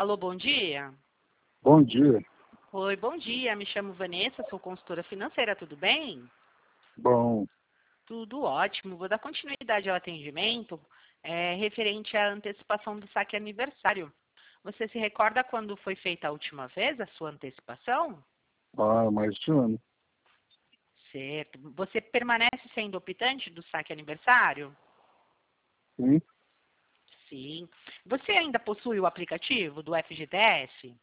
Alô, bom dia. Bom dia. Oi, bom dia. Me chamo Vanessa, sou consultora financeira, tudo bem? Bom, Tudo ótimo. Vou dar continuidade ao atendimento referente à antecipação do saque aniversário. Você se recorda quando foi feita a última vez a sua antecipação? mais de ano. Certo. Você permanece sendo optante do saque aniversário? Sim, Sim. Você ainda possui o aplicativo do FGTS?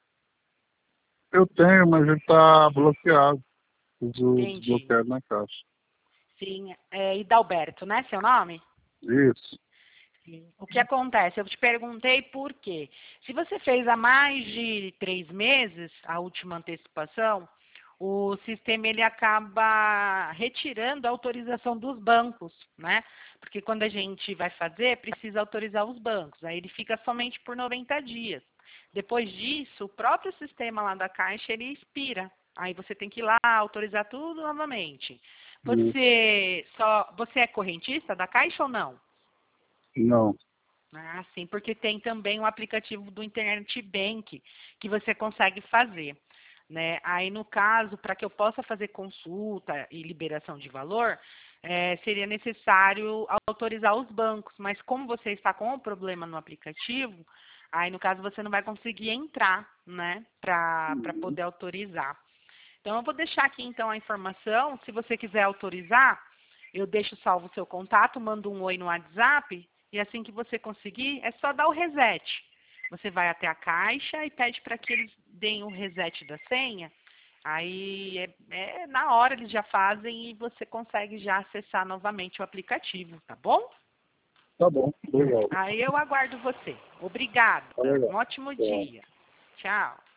eu tenho, mas ele está bloqueado. Preciso Entendi. desbloquear na caixa. Sim. Hidalberto, né? Seu nome? Isso. Sim. O que acontece? Eu te perguntei por quê. Se você fez há mais de 3 meses a última antecipação, o sistema ele acaba retirando a autorização dos bancos, né? Porque quando a gente vai fazer, precisa autorizar os bancos. Aí ele fica somente por 90 dias. Depois disso, o próprio sistema lá da Caixa, ele expira. Aí você tem que ir lá autorizar tudo novamente. Isso. Você é correntista da Caixa ou não? Não. Ah, sim, porque tem também o aplicativo do Internet Bank que você consegue fazer, né? Aí, no caso, para que eu possa fazer consulta e liberação de valor, seria necessário autorizar os bancos. Mas como você está com o problema no aplicativo, aí, no caso, você não vai conseguir entrar, né? Para Uhum. poder autorizar. Então, eu vou deixar aqui, então, a informação. Se você quiser autorizar, eu deixo salvo o seu contato, mando um oi no WhatsApp, e assim que você conseguir, é só dar o reset. Você vai até a caixa e pede para que eles deem o reset da senha. Aí, na hora eles já fazem e você consegue já acessar novamente o aplicativo, tá bom? Tá bom, legal. Aí eu aguardo você. Obrigada. Tá legal. Um ótimo Tá. dia. Tchau.